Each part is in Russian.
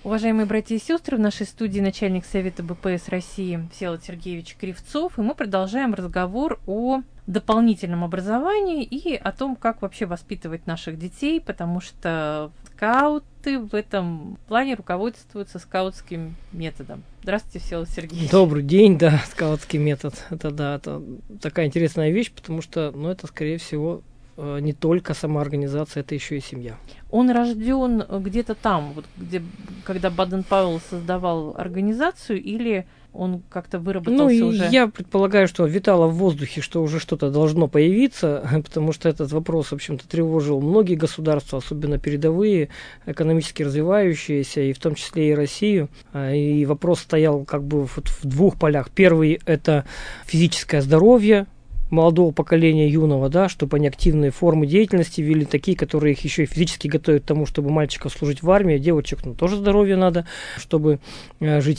Уважаемые братья и сестры, в нашей студии начальник Совета БПС России Всеволод Сергеевич Кривцов, и мы продолжаем разговор о дополнительном образовании и о том, как вообще воспитывать наших детей, потому что скауты в этом плане руководствуются скаутским методом. Здравствуйте, Всеволод Сергеевич. Добрый день, да, скаутский метод. Это такая интересная вещь, потому что, это, скорее всего, не только самоорганизация, это еще и семья. Он рожден где-то там, когда Баден-Пауэлл создавал организацию, или он как-то выработался уже? Я предполагаю, что витало в воздухе, что уже что-то должно появиться, потому что этот вопрос, в общем-то, тревожил многие государства, особенно передовые, экономически развивающиеся, и в том числе и Россию. И вопрос стоял как бы в двух полях. Первый – это физическое здоровье молодого поколения, юного, да, чтобы они активные формы деятельности вели, такие, которые их еще и физически готовят к тому, чтобы мальчиков служить в армии, девочек, тоже здоровье надо, чтобы жить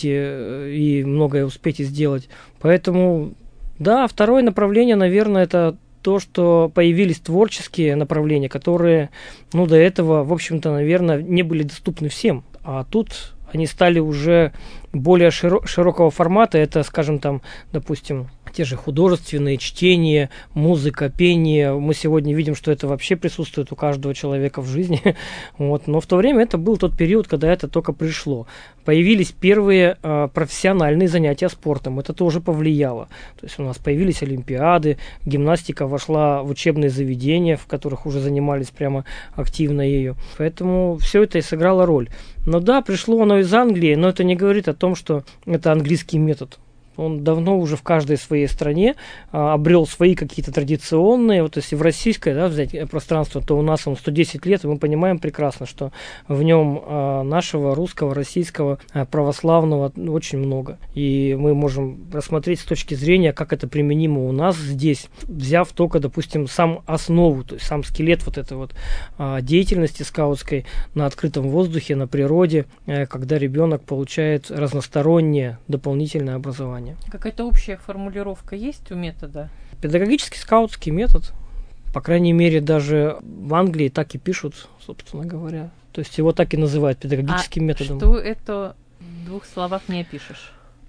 и многое успеть и сделать. Поэтому, да, второе направление, наверное, это то, что появились творческие направления, которые, до этого, в общем-то, наверное, не были доступны всем, а тут они стали уже более широкого формата, это, скажем, допустим, те же художественные, чтение, музыка, пение. Мы сегодня видим, что это вообще присутствует у каждого человека в жизни. Но в то время это был тот период, когда это только пришло. Появились первые профессиональные занятия спортом. Это тоже повлияло. То есть у нас появились олимпиады, гимнастика вошла в учебные заведения, в которых уже занимались прямо активно ею. Поэтому все это и сыграло роль. Но да, пришло оно из Англии, но это не говорит о том, что это английский метод. Он давно уже в каждой своей стране обрел свои какие-то традиционные, вот если в российское, да, взять пространство, то у нас он 110 лет, и мы понимаем прекрасно, что в нем нашего русского, российского, православного очень много. И мы можем рассмотреть с точки зрения, как это применимо у нас здесь, взяв только, допустим, сам основу, то есть сам скелет вот этой вот деятельности скаутской на открытом воздухе, на природе, когда ребенок получает разностороннее дополнительное образование. Какая-то общая формулировка есть у метода? Педагогический скаутский метод. По крайней мере, даже в Англии так и пишут, собственно говоря. То есть его так и называют педагогическим методом. Что это в двух словах не опишешь?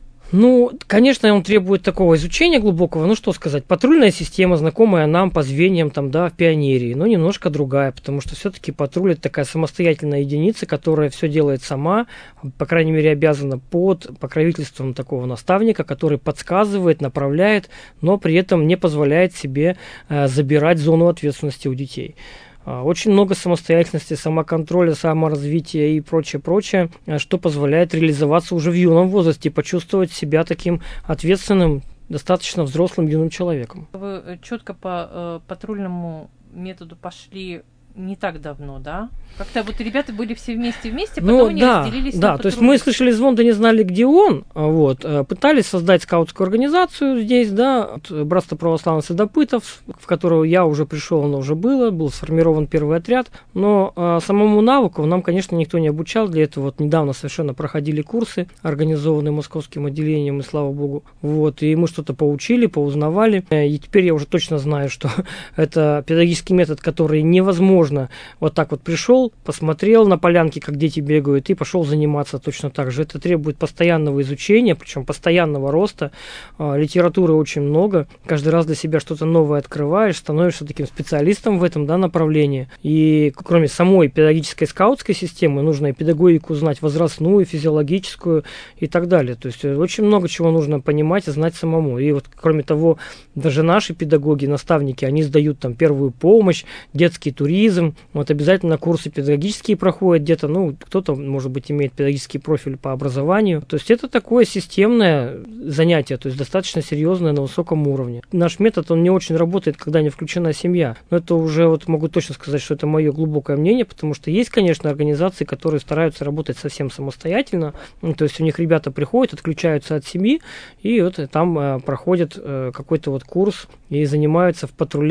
Конечно, он требует такого изучения глубокого. Что сказать, патрульная система, знакомая нам по звеньям, в пионерии, но немножко другая, потому что все-таки патруль – это такая самостоятельная единица, которая все делает сама, по крайней мере, обязана под покровительством такого наставника, который подсказывает, направляет, но при этом не позволяет себе забирать зону ответственности у детей. Очень много самостоятельности, самоконтроля, саморазвития и прочее, что позволяет реализоваться уже в юном возрасте и почувствовать себя таким ответственным, достаточно взрослым юным человеком. Вы четко по патрульному методу пошли не так давно, да? Как-то вот ребята были все вместе, потом они разделились на патрули. То есть мы слышали звон, да не знали, где он. Пытались создать скаутскую организацию здесь, Братство православных следопытов, в которую я уже пришел, оно уже был сформирован первый отряд. Но самому навыку нам, конечно, никто не обучал. Для этого недавно совершенно проходили курсы, организованные московским отделением, и слава богу. И мы что-то поучили, поузнавали. И теперь я уже точно знаю, что это педагогический метод, который невозможно вот так вот пришел, посмотрел на полянке, как дети бегают, и пошел заниматься точно так же. Это требует постоянного изучения, причем постоянного роста. Литературы очень много. Каждый раз для себя что-то новое открываешь, становишься таким специалистом в этом направлении. И кроме самой педагогической скаутской системы, нужно и педагогику знать, возрастную, физиологическую и так далее. То есть очень много чего нужно понимать и знать самому. И кроме того, даже наши педагоги, наставники, они сдают первую помощь, детский туризм, обязательно курсы педагогические проходят где-то, кто-то, может быть, имеет педагогический профиль по образованию. То есть это такое системное занятие, то есть достаточно серьезное на высоком уровне. Наш метод, он не очень работает, когда не включена семья. Но это уже могу точно сказать, что это мое глубокое мнение, потому что есть, конечно, организации, которые стараются работать совсем самостоятельно. То есть у них ребята приходят, отключаются от семьи, и там проходят какой-то курс и занимаются в патрулях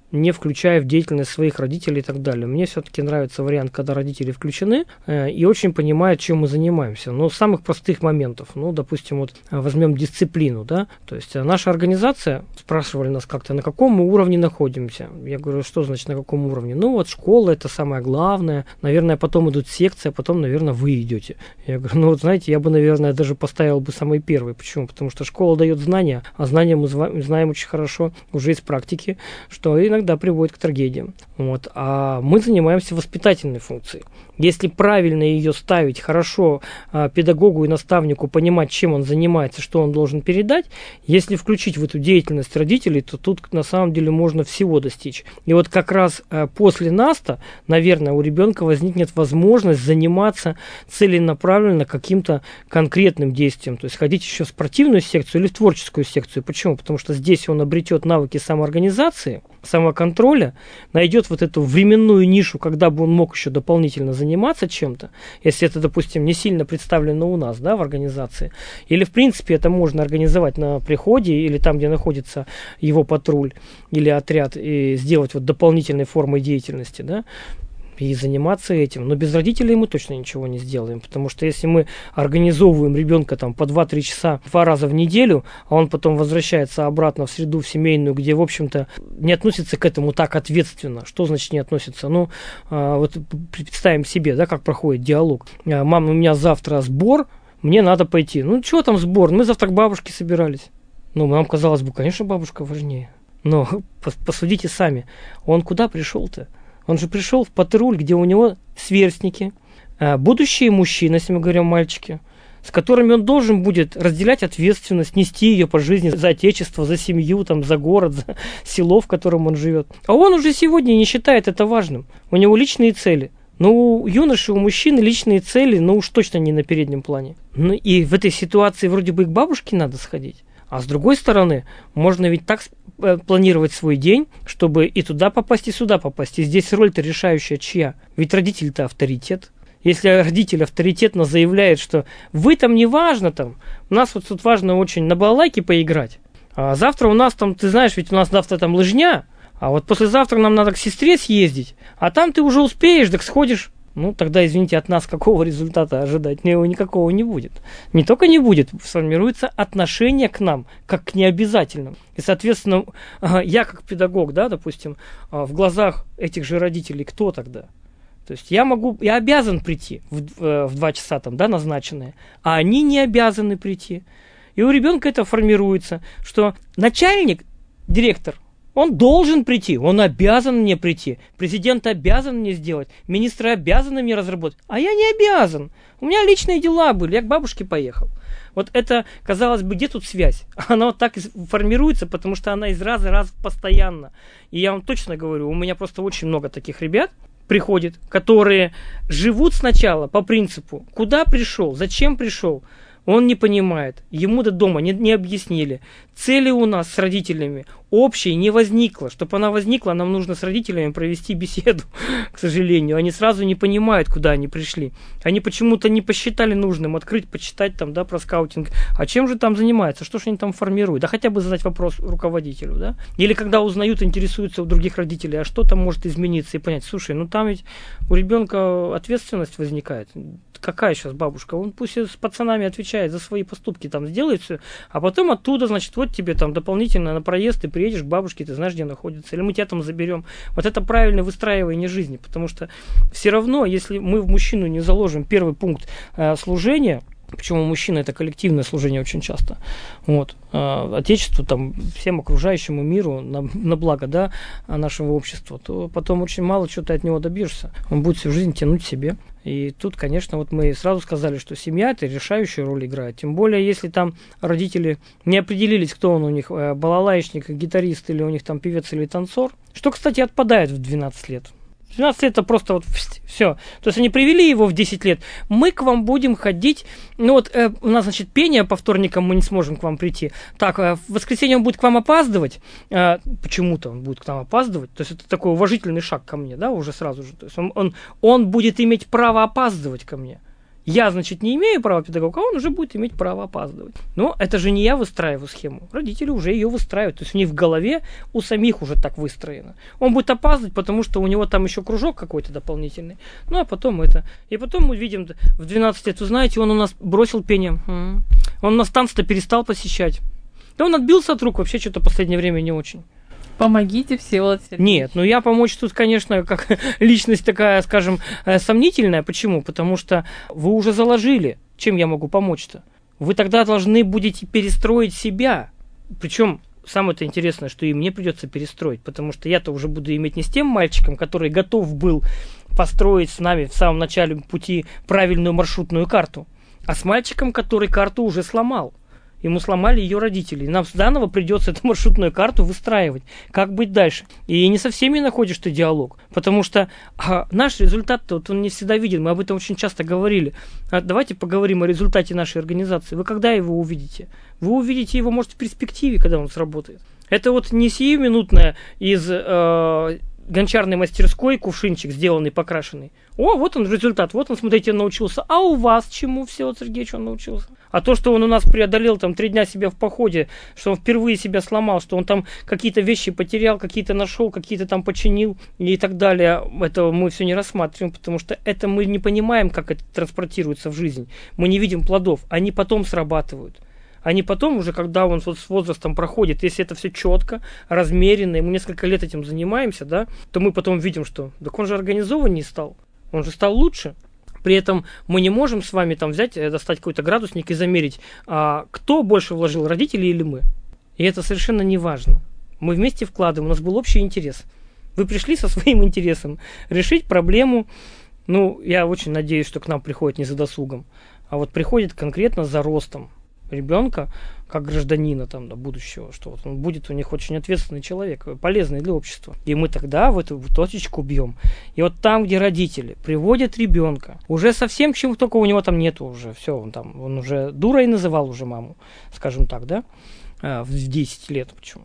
не включая в деятельность своих родителей и так далее. Мне все-таки нравится вариант, когда родители включены и очень понимают, чем мы занимаемся. Но с самых простых моментов, допустим, вот возьмем дисциплину, да, то есть наша организация, спрашивали нас как-то, на каком мы уровне находимся. Я говорю, что значит на каком уровне? Школа это самое главное, наверное, потом идут секции, а потом, наверное, вы идете. Я говорю, знаете, я бы, наверное, даже поставил бы самый первый. Почему? Потому что школа дает знания, а знания мы знаем очень хорошо уже из практики, что иногда приводит к трагедиям. А мы занимаемся воспитательной функцией. Если правильно ее ставить, хорошо педагогу и наставнику понимать, чем он занимается, что он должен передать, если включить в эту деятельность родителей, то тут на самом деле можно всего достичь. И вот как раз после НАСТа, наверное, у ребенка возникнет возможность заниматься целенаправленно каким-то конкретным действием. То есть ходить еще в спортивную секцию или в творческую секцию. Почему? Потому что здесь он обретет навыки самоорганизации, самоконтроля, найдет вот эту временную нишу, когда бы он мог еще дополнительно заниматься чем-то, если это, допустим, не сильно представлено у нас, да, в организации, или, в принципе, это можно организовать на приходе или там, где находится его патруль или отряд, и сделать вот дополнительной формой деятельности, да, и заниматься этим. Но без родителей мы точно ничего не сделаем, потому что если мы организовываем ребенка там по 2-3 часа 2 раза в неделю, а он потом возвращается обратно в среду, в семейную, где, в общем-то, не относится к этому так ответственно. Что значит не относится? Вот представим себе, да, как проходит диалог. Мама, у меня завтра сбор, мне надо пойти. Что там сбор? Мы завтра к бабушке собирались. Нам казалось бы, конечно, бабушка важнее. Но посудите сами, он куда пришел-то? Он же пришел в патруль, где у него сверстники, будущие мужчины, если мы говорим мальчики, с которыми он должен будет разделять ответственность, нести ее по жизни за отечество, за семью, за город, за село, в котором он живет. А он уже сегодня не считает это важным. У него личные цели. У юноши, у мужчины личные цели, уж точно не на переднем плане. И в этой ситуации вроде бы и к бабушке надо сходить. А с другой стороны, можно ведь так планировать свой день, чтобы и туда попасть, и сюда попасть. И здесь роль-то решающая чья? Ведь родитель-то авторитет. Если родитель авторитетно заявляет, что вы там не важно, у нас вот тут важно очень на балалайке поиграть, а завтра у нас ты знаешь, ведь у нас завтра лыжня, а вот послезавтра нам надо к сестре съездить, а там ты уже успеешь, так сходишь. Тогда, извините, от нас какого результата ожидать? Никакого не будет. Не только не будет, сформируется отношение к нам, как к необязательным. И, соответственно, я как педагог, да, допустим, в глазах этих же родителей, кто тогда? То есть я обязан прийти в 2 часа назначенные, а они не обязаны прийти. И у ребенка это формируется, что начальник, директор, он должен прийти, он обязан мне прийти. Президент обязан мне сделать, министры обязаны мне разработать. А я не обязан. У меня личные дела были, я к бабушке поехал. Вот это, казалось бы, где тут связь? Она вот так и формируется, потому что она из раза в раз постоянно. И я вам точно говорю, у меня просто очень много таких ребят приходит, которые живут сначала по принципу, куда пришел, зачем пришел. Он не понимает, ему до дома не объяснили. Цели у нас с родителями общей не возникло. Чтобы она возникла, нам нужно с родителями провести беседу, к сожалению. Они сразу не понимают, куда они пришли. Они почему-то не посчитали нужным открыть, почитать про скаутинг. А чем же там занимаются? Что же они там формируют? Да хотя бы задать вопрос руководителю, да? Или когда узнают, интересуются у других родителей, а что там может измениться, и понять, слушай, там ведь у ребенка ответственность возникает. Какая сейчас бабушка? Он пусть с пацанами отвечает за свои поступки, сделает все, а потом оттуда, значит, вот тебе дополнительно на проезд, ты приедешь к бабушке, ты знаешь, где находится, или мы тебя заберем. Вот это правильное выстраивание жизни, потому что все равно, если мы в мужчину не заложим первый пункт служения, почему мужчина это коллективное служение очень часто, отечеству, всем окружающему миру на благо, да, нашего общества, то потом очень мало чего ты от него добьешься. Он будет всю жизнь тянуть себе. И тут, конечно, мы сразу сказали, что семья это решающую роль играет. Тем более, если родители не определились, кто он у них, балалайчник, гитарист или у них певец или танцор, что, кстати, отпадает в 12 лет. 12 лет это просто все. То есть они привели его в 10 лет. Мы к вам будем ходить. У нас, значит, пение по вторникам, мы не сможем к вам прийти. Так, в воскресенье он будет к вам опаздывать. Почему-то он будет к нам опаздывать. То есть это такой уважительный шаг ко мне, да, уже сразу же. То есть он будет иметь право опаздывать ко мне. Я, значит, не имею права педагога, а он уже будет иметь право опаздывать. Но это же не я выстраиваю схему. Родители уже ее выстраивают. То есть у них в голове у самих уже так выстроено. Он будет опаздывать, потому что у него там еще кружок какой-то дополнительный. Ну, а потом это. И потом мы видим в 12 лет, вы знаете, он у нас бросил пение. Он у нас танцы-то перестал посещать. Да он отбился от рук, вообще что-то в последнее время не очень. Помогите, Всеволод Сергеевич. Нет, ну я помочь тут, конечно, как личность такая, скажем, сомнительная. Почему? Потому что вы уже заложили, чем я могу помочь-то. Вы тогда должны будете перестроить себя. Причем самое-то интересное, что и мне придется перестроить, потому что я-то уже буду иметь не с тем мальчиком, который готов был построить с нами в самом начале пути правильную маршрутную карту, а с мальчиком, который карту уже сломал. Ему сломали ее родители. И нам заново придется эту маршрутную карту выстраивать. Как быть дальше? И не со всеми находишь ты диалог. Потому что наш результат-то вот он не всегда виден. Мы об этом очень часто говорили. Давайте поговорим о результате нашей организации. Вы когда его увидите? Вы увидите его, может, в перспективе, когда он сработает. Это вот не сиюминутное из гончарной мастерской кувшинчик, сделанный, покрашенный. О, вот он результат, вот он, смотрите, научился. А у вас чему, Всеволод Сергеевич, он научился? А то, что он у нас преодолел там 3 дня себя в походе, что он впервые себя сломал, что он там какие-то вещи потерял, какие-то нашел, какие-то там починил и так далее, этого мы все не рассматриваем, потому что это мы не понимаем, как это транспортируется в жизнь. Мы не видим плодов, они потом срабатывают. Они потом уже, когда он вот с возрастом проходит, если это все четко, размеренно, и мы несколько лет этим занимаемся, да, то мы потом видим, что так он же организованнее стал, он же стал лучше. При этом мы не можем с вами там взять, достать какой-то градусник и замерить, кто больше вложил, родители или мы. И это совершенно не важно. Мы вместе вкладываем, у нас был общий интерес. Вы пришли со своим интересом решить проблему. Ну, я очень надеюсь, что к нам приходит не за досугом, а вот приходит конкретно за ростом ребенка, как гражданина там, до будущего, что вот он будет у них очень ответственный человек, полезный для общества. И мы тогда в эту точечку бьем. И вот там, где родители приводят ребенка, уже совсем к чему, только у него там нету уже, все, он уже дурой называл уже маму, скажем так, да, в 10 лет, почему.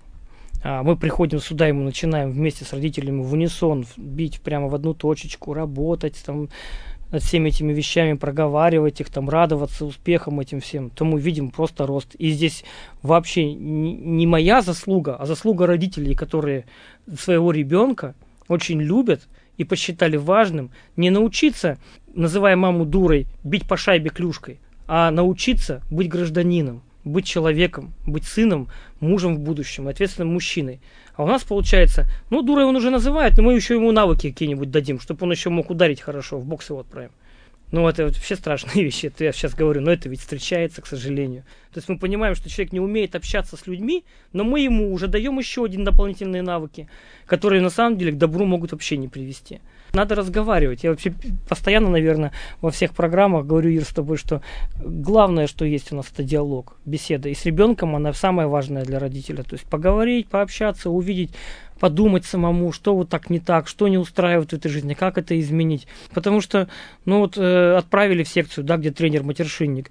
Мы приходим сюда, и мы начинаем вместе с родителями в унисон бить прямо в одну точечку, работать там, над всеми этими вещами, проговаривать их, там, радоваться успехам этим всем, то мы видим просто рост. И здесь вообще не моя заслуга, а заслуга родителей, которые своего ребенка очень любят и посчитали важным не научиться, называя маму дурой, бить по шайбе клюшкой, а научиться быть гражданином, быть человеком, быть сыном, мужем в будущем, ответственным мужчиной. А у нас получается, ну, дурой он уже называет, но мы еще ему навыки какие-нибудь дадим, чтобы он еще мог ударить хорошо, в бокс его отправим. Ну, это вообще страшные вещи, это я сейчас говорю, но это ведь встречается, к сожалению. То есть мы понимаем, что человек не умеет общаться с людьми, но мы ему уже даем еще один дополнительные навыки, которые на самом деле к добру могут вообще не привести. Надо разговаривать. Я вообще постоянно, наверное, во всех программах говорю, Ир, с тобой, что главное, что есть у нас, это диалог, беседа. И с ребенком она самая важная для родителя. То есть поговорить, пообщаться, увидеть, подумать самому, что вот так не так, что не устраивает в этой жизни, как это изменить. Потому что, ну вот, отправили в секцию, да, где тренер-матершинник,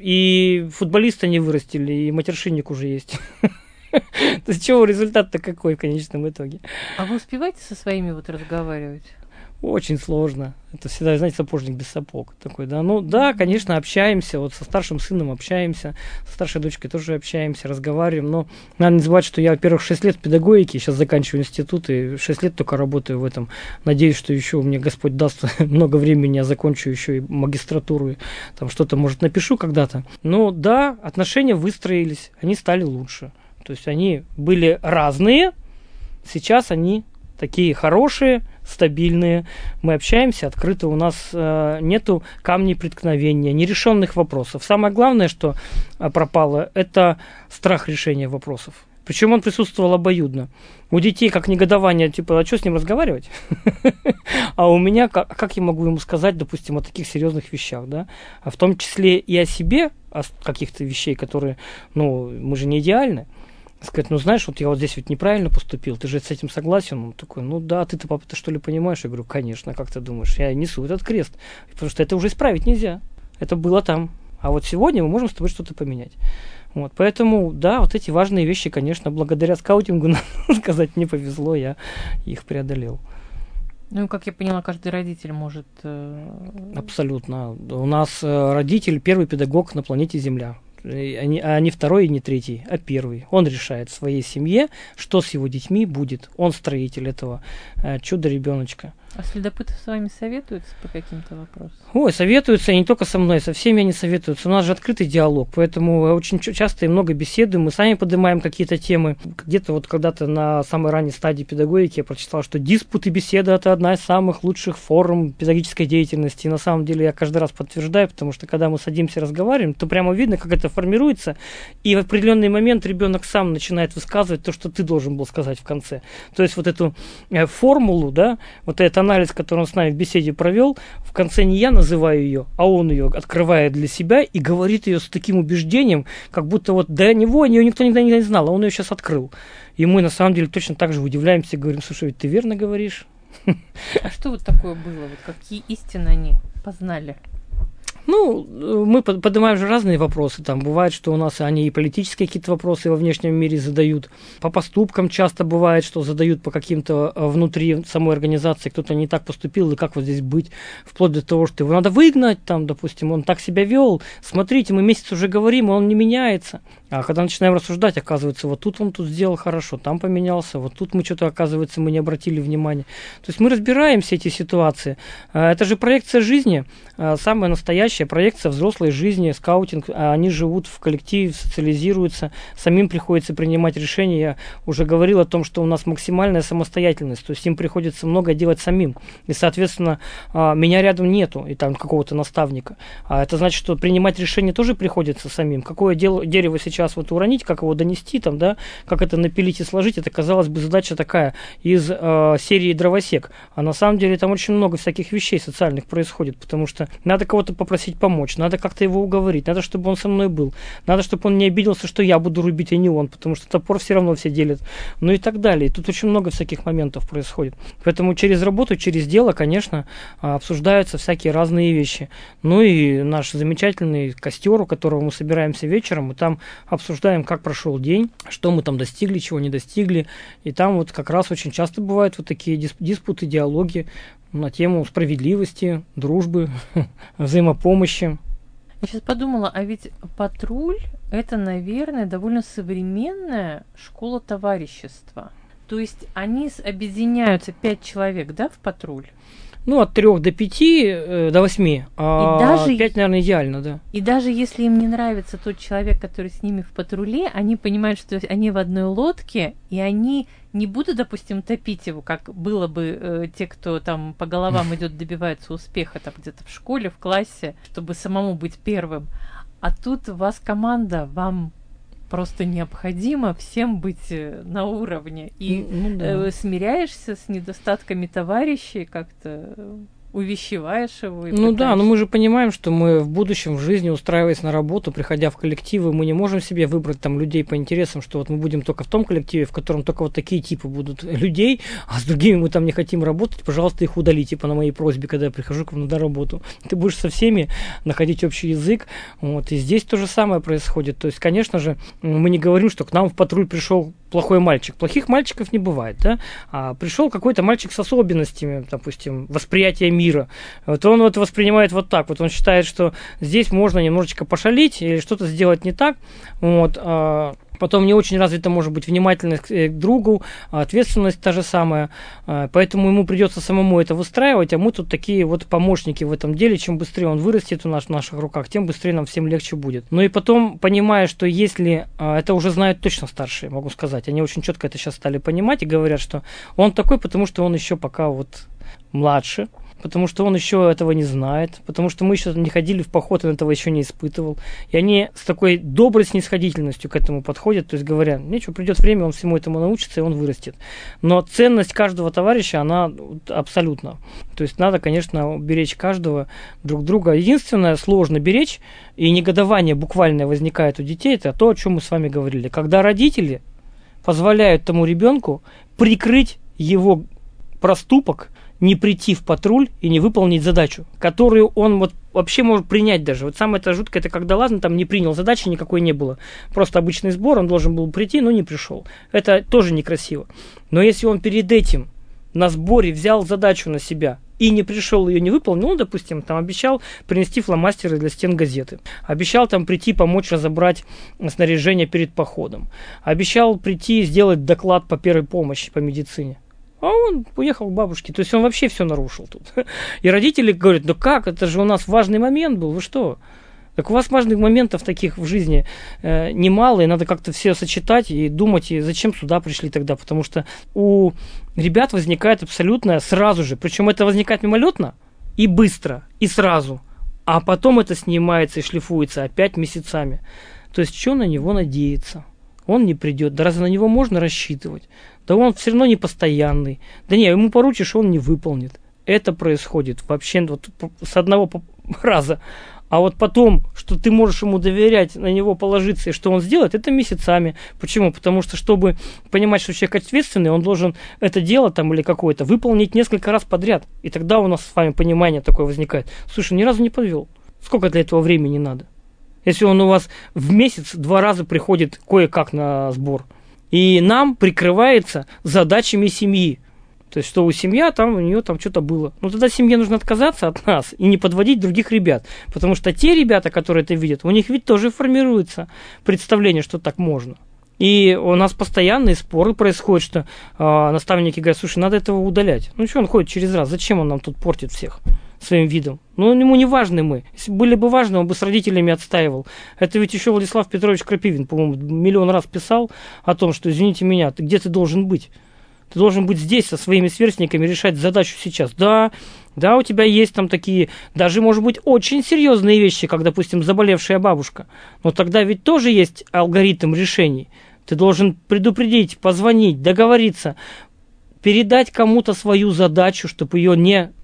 и футболиста не вырастили, и матершинник уже есть. То есть чего результат-то какой в конечном итоге? А вы успеваете со своими вот разговаривать? Очень сложно. Это всегда, знаете, сапожник без сапог такой, да. Ну, да, конечно, общаемся, вот со старшим сыном общаемся, со старшей дочкой тоже общаемся, разговариваем, но надо не забывать, что я, во-первых, 6 лет в педагогике, сейчас заканчиваю институт, и 6 лет только работаю в этом. Надеюсь, что еще мне Господь даст много времени, я закончу еще и магистратуру, и там что-то, может, напишу когда-то. Но, да, отношения выстроились, они стали лучше. То есть они были разные, сейчас они такие хорошие, стабильные. Мы общаемся открыто, у нас нету камней преткновения, нерешенных вопросов. Самое главное, что пропало, это страх решения вопросов. Причем он присутствовал обоюдно. У детей как негодование, типа, а что с ним разговаривать? А у меня, как я могу ему сказать, допустим, о таких серьезных вещах, да? А в том числе и о себе, о каких-то вещей, которые, ну, мы же не идеальны. Сказать, ну знаешь, вот я вот здесь ведь неправильно поступил, ты же с этим согласен? Он такой, ну да, ты-то, папа, ты что ли понимаешь? Я говорю, конечно, как ты думаешь? Я несу этот крест, потому что это уже исправить нельзя, это было там. А вот сегодня мы можем с тобой что-то поменять. Вот, поэтому, да, вот эти важные вещи, конечно, благодаря скаутингу, надо сказать, мне повезло, я их преодолел. Ну, как я поняла, каждый родитель может... Абсолютно. У нас родитель первый педагог на планете Земля. А не второй и не третий, а первый. Он решает в своей семье, что с его детьми будет. Он строитель этого чудо-ребеночка. А следопыты с вами советуются по каким-то вопросам? Ой, советуются, и не только со мной, со всеми они советуются. У нас же открытый диалог, поэтому очень часто и много беседуем, мы сами поднимаем какие-то темы. Где-то вот когда-то на самой ранней стадии педагогики я прочитал, что диспут и беседа – это одна из самых лучших форм педагогической деятельности. И на самом деле я каждый раз подтверждаю, потому что когда мы садимся и разговариваем, то прямо видно, как это формируется, и в определенный момент ребенок сам начинает высказывать то, что ты должен был сказать в конце. То есть вот эту формулу, да, вот этот анализ, который он с нами в беседе провел, в конце не я называю ее, а он ее открывает для себя и говорит ее с таким убеждением, как будто вот до него ее никто никогда не знал, а он ее сейчас открыл. И мы на самом деле точно так же удивляемся и говорим: слушай, ведь ты верно говоришь. А что вот такое было? Вот какие истины они познали? Ну, мы поднимаем же разные вопросы. Там бывает, что у нас они и политические какие-то вопросы во внешнем мире задают. По поступкам часто бывает, что задают по каким-то внутри самой организации. Кто-то не так поступил, и как вот здесь быть. Вплоть до того, что его надо выгнать, там, допустим, он так себя вел. Смотрите, мы месяц уже говорим, он не меняется. А когда начинаем рассуждать, оказывается, вот тут он тут сделал хорошо, там поменялся, вот тут мы что-то, оказывается, мы не обратили внимания. То есть мы разбираем все эти ситуации. Это же проекция жизни, самая настоящая проекция взрослой жизни, скаутинг. Они живут в коллективе, социализируются, самим приходится принимать решения. Я уже говорил о том, что у нас максимальная самостоятельность, то есть им приходится многое делать самим. И, соответственно, меня рядом нету, и там какого-то наставника. А это значит, что принимать решения тоже приходится самим. Какое дерево сейчас вот уронить, как его донести, там, да, как это напилить и сложить, это, казалось бы, задача такая из серии «Дровосек». А на самом деле там очень много всяких вещей социальных происходит, потому что надо кого-то попросить помочь, надо как-то его уговорить, надо, чтобы он со мной был, надо, чтобы он не обиделся, что я буду рубить, а не он, потому что топор все равно все делят, ну и так далее. И тут очень много всяких моментов происходит. Поэтому через работу, через дело, конечно, обсуждаются всякие разные вещи. Ну и наш замечательный костер, у которого мы собираемся вечером, мы там обсуждаем, как прошел день, что мы там достигли, чего не достигли. И там вот как раз очень часто бывают вот такие диспуты, диалоги на тему справедливости, дружбы, взаимопомощи. Я сейчас подумала, а ведь патруль – это, наверное, довольно современная школа товарищества. То есть они объединяются 5 человек, да, в патруль? Ну, от 3 до 5, до 8. А даже 5, наверное, идеально, да. И даже если им не нравится тот человек, который с ними в патруле, они понимают, что они в одной лодке, и они не будут, допустим, топить его, как было бы те, кто там по головам идет, добивается успеха там где-то в школе, в классе, чтобы самому быть первым. А тут у вас команда, вам просто необходимо всем быть на уровне. И смиряешься с недостатками товарищей, как-то увещеваешь его. Ну да, но мы же понимаем, что мы в будущем в жизни, устраиваясь на работу, приходя в коллективы, мы не можем себе выбрать там людей по интересам, что вот мы будем только в том коллективе, в котором только вот такие типы будут людей, а с другими мы там не хотим работать, пожалуйста, их удали, типа на моей просьбе, когда я прихожу к вам на работу. Ты будешь со всеми находить общий язык, вот, и здесь то же самое происходит. То есть, конечно же, мы не говорим, что к нам в патруль пришел плохой мальчик. Плохих мальчиков не бывает, да? А пришел какой-то мальчик с особенностями, допустим, восприятия мира. Вот он вот воспринимает вот так. Вот он считает, что здесь можно немножечко пошалить или что-то сделать не так. Вот. Потом не очень развита может быть внимательность к другу, ответственность та же самая. Поэтому ему придется самому это выстраивать, а мы тут такие вот помощники в этом деле. Чем быстрее он вырастет в наших руках, тем быстрее нам всем легче будет. Ну и потом, понимая, что если это уже знают точно старшие, могу сказать, они очень четко это сейчас стали понимать и говорят, что он такой, потому что он еще пока вот младше, потому что он еще этого не знает, потому что мы еще не ходили в поход, он этого еще не испытывал. И они с такой доброй снисходительностью к этому подходят, то есть говорят, ничего, придет время, он всему этому научится, и он вырастет. Но ценность каждого товарища, она абсолютно. То есть надо, конечно, беречь каждого друг друга. Единственное, сложно беречь, и негодование буквально возникает у детей, это то, о чем мы с вами говорили. Когда родители позволяют тому ребенку прикрыть его проступок, не прийти в патруль и не выполнить задачу, которую он вот вообще может принять даже. Вот самое это жуткое, это когда, ладно, там не принял задачи, никакой не было. Просто обычный сбор, он должен был прийти, но не пришел. Это тоже некрасиво. Но если он перед этим на сборе взял задачу на себя и не пришел, ее не выполнил, ну, допустим, там обещал принести фломастеры для стен газеты, обещал там прийти помочь разобрать снаряжение перед походом, обещал прийти сделать доклад по первой помощи, по медицине. А он уехал к бабушке. То есть он вообще все нарушил тут. И родители говорят, да как, это же у нас важный момент был, вы что? Так у вас важных моментов таких в жизни немало, и надо как-то все сочетать и думать, и зачем сюда пришли тогда, потому что у ребят возникает абсолютно сразу же, причем это возникает мимолетно и быстро, и сразу, а потом это снимается и шлифуется опять месяцами. То есть что на него надеяться? Он не придет, да разве на него можно рассчитывать? Да он все равно не постоянный, да не, ему поручишь, он не выполнит. Это происходит вообще вот с одного раза. А вот потом, что ты можешь ему доверять, на него положиться, и что он сделает, это месяцами. Почему? Потому что, чтобы понимать, что человек ответственный, он должен это дело там или какое-то выполнить несколько раз подряд. И тогда у нас с вами понимание такое возникает. Слушай, ни разу не подвел. Сколько для этого времени надо? Если он у вас в месяц 2 раза приходит кое-как на сбор. И нам прикрывается задачами семьи. То есть, что у семьи, там у нее там что-то было. Ну, тогда семье нужно отказаться от нас и не подводить других ребят. Потому что те ребята, которые это видят, у них ведь тоже формируется представление, что так можно. И у нас постоянные споры происходят, что наставники говорят, слушай, надо этого удалять. Ну, что он ходит через раз? Зачем он нам тут портит всех своим видом? Ну, ему не важны мы. Если были бы важны, он бы с родителями отстаивал. Это ведь еще Владислав Петрович Крапивин, по-моему, миллион раз писал о том, что, извините меня, где ты должен быть? Ты должен быть здесь со своими сверстниками, решать задачу сейчас. Да, у тебя есть там такие, даже, может быть, очень серьезные вещи, как, допустим, заболевшая бабушка. Но тогда ведь тоже есть алгоритм решений. Ты должен предупредить, позвонить, договориться, передать кому-то свою задачу, чтобы ее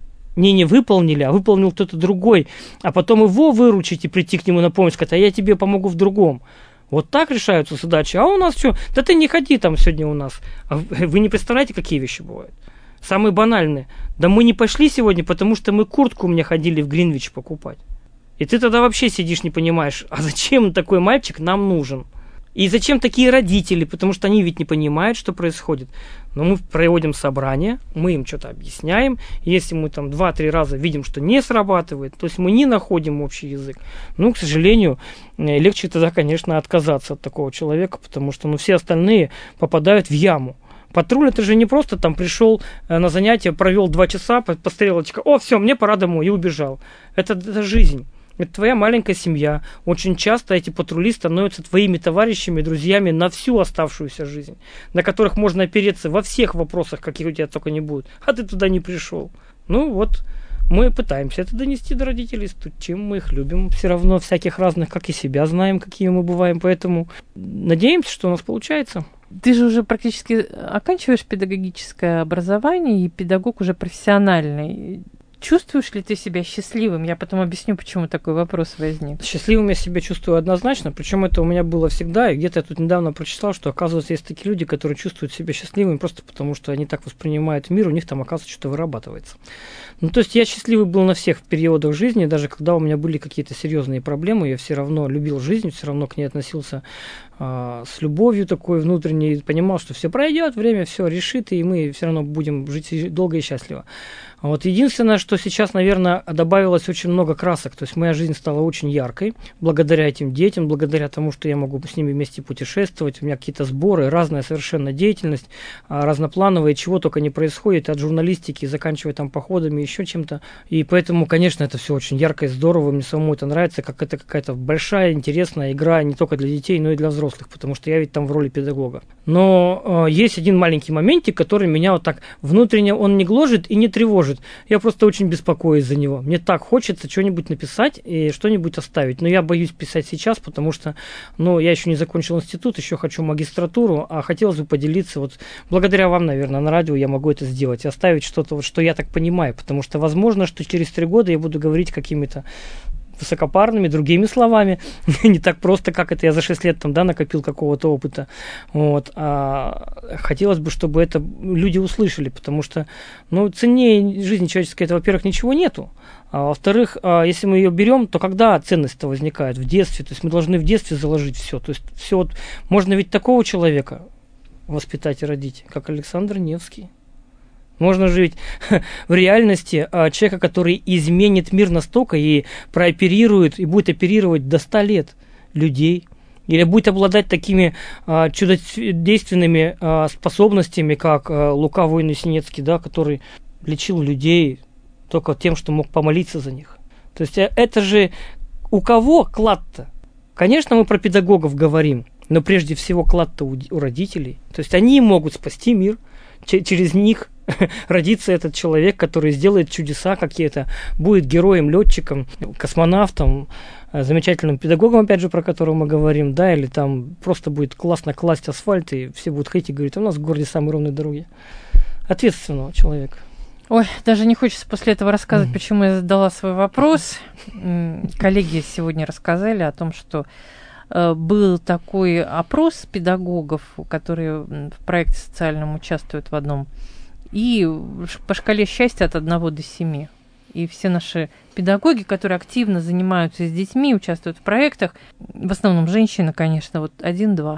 не выполнили, а выполнил кто-то другой, а потом его выручить и прийти к нему на помощь, сказать, а я тебе помогу в другом. Вот так решаются задачи. А у нас что? Да ты не ходи там сегодня у нас. А вы не представляете, какие вещи бывают? Самые банальные. Да мы не пошли сегодня, потому что мы куртку мне ходили в Гринвич покупать. И ты тогда вообще сидишь, не понимаешь, а зачем такой мальчик нам нужен? И зачем такие родители? Потому что они ведь не понимают, что происходит. Но мы проводим собрание, мы им что-то объясняем. Если мы там 2-3 раза видим, что не срабатывает, то есть мы не находим общий язык. Ну, к сожалению, легче тогда, конечно, отказаться от такого человека, потому что все остальные попадают в яму. Патруль, это же не просто там пришел на занятие, провел 2 часа, по стрелочке, о, все, мне пора домой, и убежал. Это жизнь. Это твоя маленькая семья. Очень часто эти патрули становятся твоими товарищами, друзьями на всю оставшуюся жизнь, на которых можно опереться во всех вопросах, каких у тебя только не будет. А ты туда не пришел. Ну вот, мы пытаемся это донести до родителей, стучим, мы их любим. Все равно всяких разных, как и себя, знаем, какие мы бываем. Поэтому надеемся, что у нас получается. Ты же уже практически оканчиваешь педагогическое образование, и педагог уже профессиональный. Чувствуешь ли ты себя счастливым? Я потом объясню, почему такой вопрос возник. Счастливым я себя чувствую однозначно, причем это у меня было всегда, и где-то я тут недавно прочитал, что, оказывается, есть такие люди, которые чувствуют себя счастливыми просто потому, что они так воспринимают мир, у них там, оказывается, что-то вырабатывается. Ну, то есть я счастливый был на всех периодах жизни, даже когда у меня были какие-то серьезные проблемы, я все равно любил жизнь, все равно к ней относился с любовью такой внутренней, понимал, что все пройдет, время все решит, и мы все равно будем жить долго и счастливо. Вот единственное, что сейчас, наверное, добавилось очень много красок, то есть моя жизнь стала очень яркой, благодаря этим детям, благодаря тому, что я могу с ними вместе путешествовать, у меня какие-то сборы, разная совершенно деятельность, разноплановая, чего только не происходит, от журналистики, заканчивая там походами, еще чем-то, и поэтому, конечно, это все очень ярко и здорово, мне самому это нравится, как это какая-то большая, интересная игра не только для детей, но и для взрослых, потому что я ведь там в роли педагога. Но есть один маленький моментик, который меня вот так внутренне, он не гложет и не тревожит. Я просто очень беспокоюсь за него. Мне так хочется что-нибудь написать и что-нибудь оставить. Но я боюсь писать сейчас, потому что я еще не закончил институт, еще хочу магистратуру, а хотелось бы поделиться. Вот благодаря вам, наверное, на радио я могу это сделать. Оставить что-то, вот, что я так понимаю. Потому что возможно, что через 3 года я буду говорить какими-то высокопарными, другими словами, не так просто, как это я за 6 лет там, накопил какого-то опыта. Вот. А хотелось бы, чтобы это люди услышали, потому что, ценнее жизни человеческой, это, во-первых, ничего нету, а во-вторых, если мы ее берем, то когда ценность-то возникает? В детстве, то есть мы должны в детстве заложить все, то есть все вот, можно ведь такого человека воспитать и родить, как Александр Невский. Можно же ведь в реальности человека, который изменит мир настолько и прооперирует, и будет оперировать до 100 лет людей, или будет обладать такими чудодейственными способностями, как Лука Воин-Ясенецкий, да, который лечил людей только тем, что мог помолиться за них. То есть это же у кого клад-то? Конечно, мы про педагогов говорим, но прежде всего клад-то у родителей. То есть они могут спасти мир, через них родится этот человек, который сделает чудеса какие-то, будет героем, летчиком, космонавтом, замечательным педагогом, опять же, про которого мы говорим, да, или там просто будет классно класть асфальт, и все будут ходить и говорить, у нас в городе самые ровные дороги. Ответственного человека. Ой, даже не хочется после этого рассказывать, почему я задала свой вопрос. Коллеги сегодня рассказали о том, что был такой опрос педагогов, которые в проекте социальном участвуют в одном, и по шкале счастья от 1 до 7. И все наши педагоги, которые активно занимаются с детьми, участвуют в проектах, в основном женщины, конечно, вот 1-2.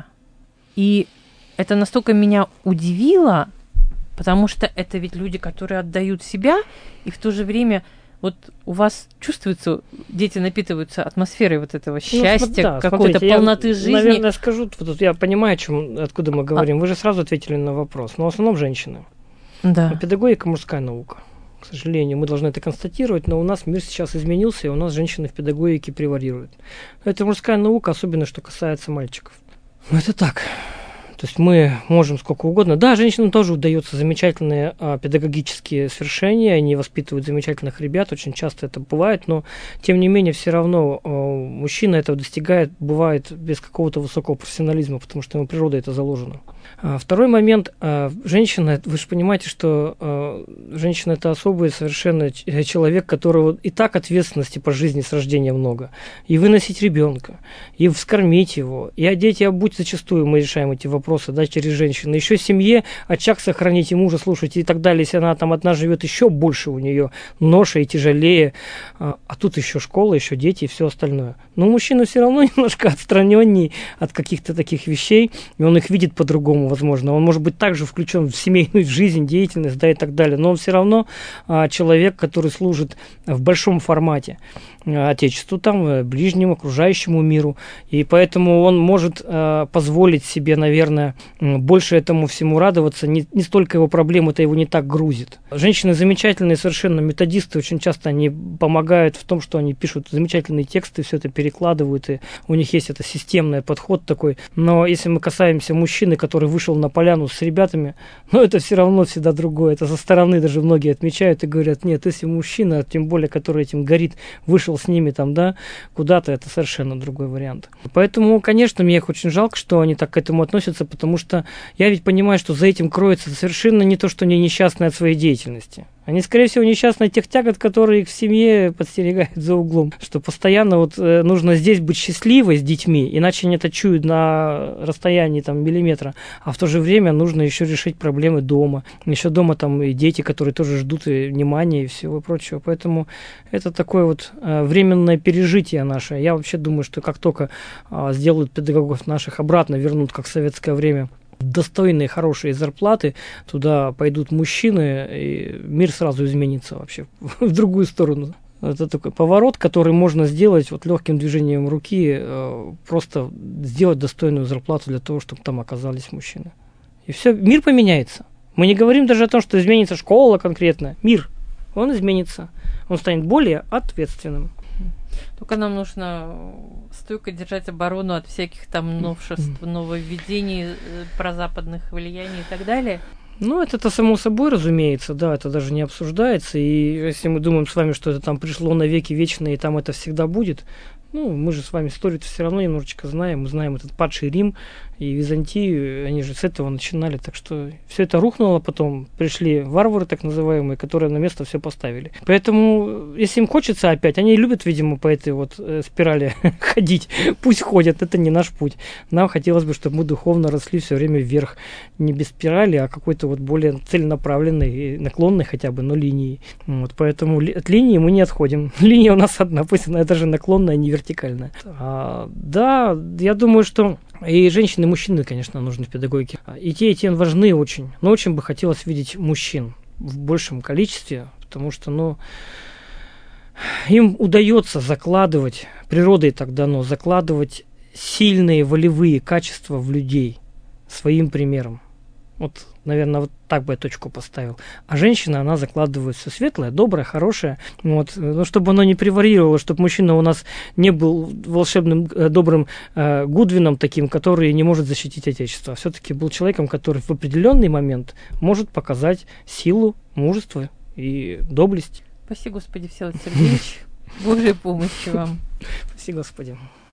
И это настолько меня удивило, потому что это ведь люди, которые отдают себя, и в то же время вот у вас чувствуется, дети напитываются атмосферой вот этого счастья, да, какой-то полноты жизни. Наверное, скажу, вот я понимаю, откуда мы говорим. Вы же сразу ответили на вопрос, но в основном женщины. Да. А педагогика – мужская наука. К сожалению, мы должны это констатировать, но у нас мир сейчас изменился, и у нас женщины в педагогике превалируют. Это мужская наука, особенно что касается мальчиков. Это так. То есть мы можем сколько угодно. Да, женщинам тоже удается замечательные педагогические свершения, они воспитывают замечательных ребят, очень часто это бывает, но тем не менее все равно мужчина этого достигает, бывает без какого-то высокого профессионализма, потому что ему природа это заложена. Второй момент. Женщина, вы же понимаете, что женщина – это особый совершенно человек, которого и так ответственности по жизни с рождения много. И выносить ребенка, и вскормить его, и одеть, и обуть зачастую мы решаем эти вопросы, да, через женщину. Еще семье, очаг сохранить, и мужа слушать и так далее. Если она там одна живет, еще больше у нее ноша и тяжелее. А тут еще школа, еще дети и все остальное. Но мужчина все равно немножко отстраненней от каких-то таких вещей, и он их видит по-другому, возможно. Он может быть также включен в семейную жизнь, деятельность, да, и так далее. Но он все равно человек, который служит в большом формате Отечеству, там, ближнему, окружающему миру. И поэтому он может позволить себе, наверное, больше этому всему радоваться. Не столько его проблем, это его не так грузит. Женщины замечательные совершенно методисты, очень часто они помогают в том, что они пишут замечательные тексты, все это перекладывают, и у них есть это системный подход такой. Но если мы касаемся мужчины, который вышел на поляну с ребятами, ну, это все равно всегда другое. Это со стороны даже многие отмечают и говорят, нет, если мужчина, тем более, который этим горит, вышел с ними там, да, куда-то, это совершенно другой вариант. Поэтому, конечно, мне их очень жалко, что они так к этому относятся, потому что я ведь понимаю, что за этим кроется совершенно не то, что они несчастны от своей деятельности. Они, скорее всего, несчастны от тех тягот, которые их в семье подстерегают за углом. Что постоянно вот нужно здесь быть счастливой с детьми, иначе они это чуют на расстоянии там миллиметра. А в то же время нужно еще решить проблемы дома. Еще дома там и дети, которые тоже ждут и внимания и всего прочего. Поэтому это такое вот временное пережитие наше. Я вообще думаю, что как только сделают педагогов наших обратно, вернут, как в советское время, достойные, хорошие зарплаты, туда пойдут мужчины, и мир сразу изменится вообще в другую сторону. Это такой поворот, который можно сделать вот легким движением руки, просто сделать достойную зарплату для того, чтобы там оказались мужчины. И все, мир поменяется. Мы не говорим даже о том, что изменится школа конкретно. Мир, он изменится. Он станет более ответственным. Только нам нужно стойко держать оборону от всяких там новшеств, нововведений, прозападных влияний и так далее. Ну, это само собой, разумеется, да, это даже не обсуждается. И если мы думаем с вами, что это там пришло на веки вечные, и там это всегда будет, ну, мы же с вами историю-то все равно немножечко знаем. Мы знаем этот падший Рим и Византию, они же с этого начинали. Так что все это рухнуло, потом пришли варвары, так называемые, которые на место все поставили. Поэтому, если им хочется опять, они любят, видимо, по этой вот спирали ходить. Пусть ходят, это не наш путь. Нам хотелось бы, чтобы мы духовно росли все время вверх. Не без спирали, а какой-то вот более целенаправленной, наклонной хотя бы, но линии. Вот, поэтому от линии мы не отходим. Линия у нас одна, пусть она даже наклонная, не вертикальная. Да, я думаю, что и женщины, и мужчины, конечно, нужны в педагогике. И те важны очень. Но очень бы хотелось видеть мужчин. в большем количестве, потому что, им удается закладывать, природой так дано, закладывать сильные волевые качества в людей своим примером. Вот, наверное, вот так бы я точку поставил. А женщина, она закладывает все светлое, доброе, хорошее. Чтобы оно не преварировало, чтобы мужчина у нас не был волшебным, добрым Гудвином таким, который не может защитить Отечество. А все-таки был человеком, который в определенный момент может показать силу, мужество и доблесть. Спаси, Господи, Всеволод Сергеевич. Божьей помощи вам. Спаси, Господи.